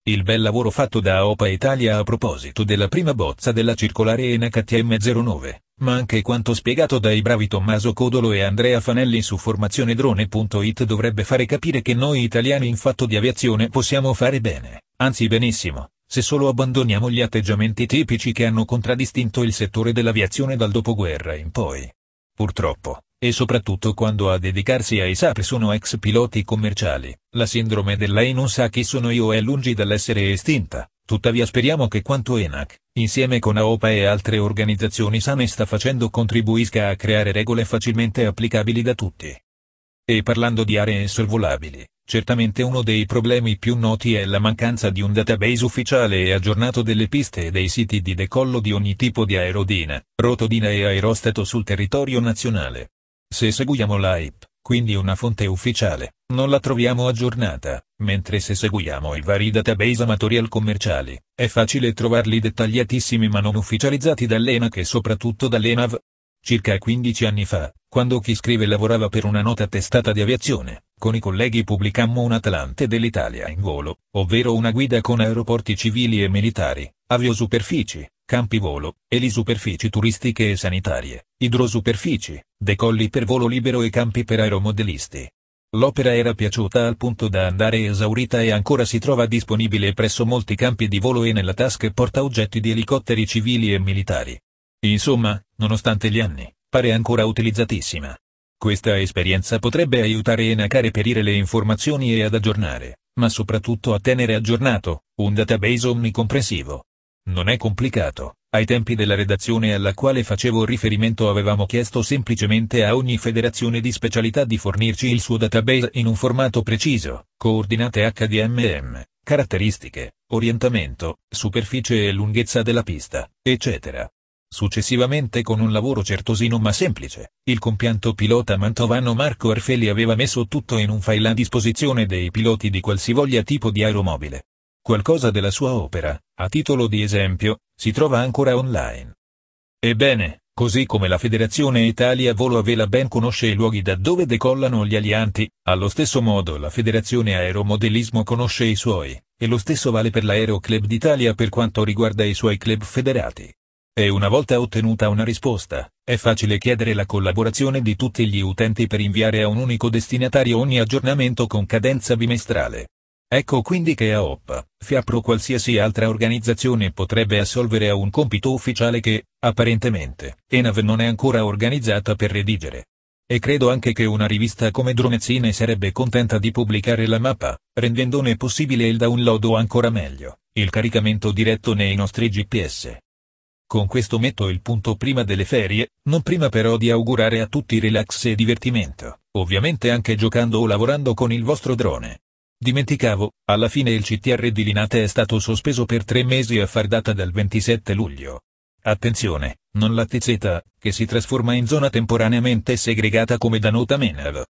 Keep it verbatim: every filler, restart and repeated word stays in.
Il bel lavoro fatto da A O P A Italia a proposito della prima bozza della circolare ENAC T M zero nove, ma anche quanto spiegato dai bravi Tommaso Codolo e Andrea Fanelli su formazionedrone punto it dovrebbe fare capire che noi italiani in fatto di aviazione possiamo fare bene, anzi benissimo, se solo abbandoniamo gli atteggiamenti tipici che hanno contraddistinto il settore dell'aviazione dal dopoguerra in poi. Purtroppo, e soprattutto quando a dedicarsi ai S A P sono ex piloti commerciali, la sindrome del lei non sa chi sono io è lungi dall'essere estinta. Tuttavia speriamo che quanto ENAC, insieme con A O P A e altre organizzazioni sane sta facendo contribuisca a creare regole facilmente applicabili da tutti. E parlando di aree sorvolabili, certamente uno dei problemi più noti è la mancanza di un database ufficiale e aggiornato delle piste e dei siti di decollo di ogni tipo di aerodina, rotodina e aerostato sul territorio nazionale. Se seguiamo l'A I P, quindi una fonte ufficiale, non la troviamo aggiornata, mentre se seguiamo i vari database amatorial commerciali, è facile trovarli dettagliatissimi ma non ufficializzati dall'ENAC e soprattutto dall'ENAV. Circa quindici anni fa, quando chi scrive lavorava per una nota testata di aviazione, con i colleghi pubblicammo un Atlante dell'Italia in volo, ovvero una guida con aeroporti civili e militari, aviosuperfici, campi volo, elisuperfici turistiche e sanitarie, idrosuperfici, decolli per volo libero e campi per aeromodellisti. L'opera era piaciuta al punto da andare esaurita e ancora si trova disponibile presso molti campi di volo e nella tasca portaoggetti di elicotteri civili e militari. Insomma, nonostante gli anni, pare ancora utilizzatissima. Questa esperienza potrebbe aiutare ENAC a reperire le informazioni e ad aggiornare, ma soprattutto a tenere aggiornato, un database omnicomprensivo. Non è complicato. Ai tempi della redazione alla quale facevo riferimento avevamo chiesto semplicemente a ogni federazione di specialità di fornirci il suo database in un formato preciso, coordinate H D M M, caratteristiche, orientamento, superficie e lunghezza della pista, eccetera. Successivamente, con un lavoro certosino ma semplice, il compianto pilota mantovano Marco Arfeli aveva messo tutto in un file a disposizione dei piloti di qualsivoglia tipo di aeromobile. Qualcosa della sua opera, a titolo di esempio, si trova ancora online. Ebbene, così come la Federazione Italia Volo a Vela ben conosce i luoghi da dove decollano gli alianti, allo stesso modo la Federazione Aeromodellismo conosce i suoi, e lo stesso vale per l'Aero Club d'Italia per quanto riguarda i suoi club federati. E una volta ottenuta una risposta, è facile chiedere la collaborazione di tutti gli utenti per inviare a un unico destinatario ogni aggiornamento con cadenza bimestrale. Ecco quindi che A O P A, FIAPR o qualsiasi altra organizzazione potrebbe assolvere a un compito ufficiale che, apparentemente, ENAV non è ancora organizzata per redigere. E credo anche che una rivista come Dronezzine sarebbe contenta di pubblicare la mappa, rendendone possibile il download o ancora meglio, il caricamento diretto nei nostri G P S. Con questo metto il punto prima delle ferie, non prima però di augurare a tutti relax e divertimento, ovviamente anche giocando o lavorando con il vostro drone. Dimenticavo, alla fine il C T R di Linate è stato sospeso per tre mesi a far data dal ventisette luglio. Attenzione, non la T Z, che si trasforma in zona temporaneamente segregata come da nota MENAV.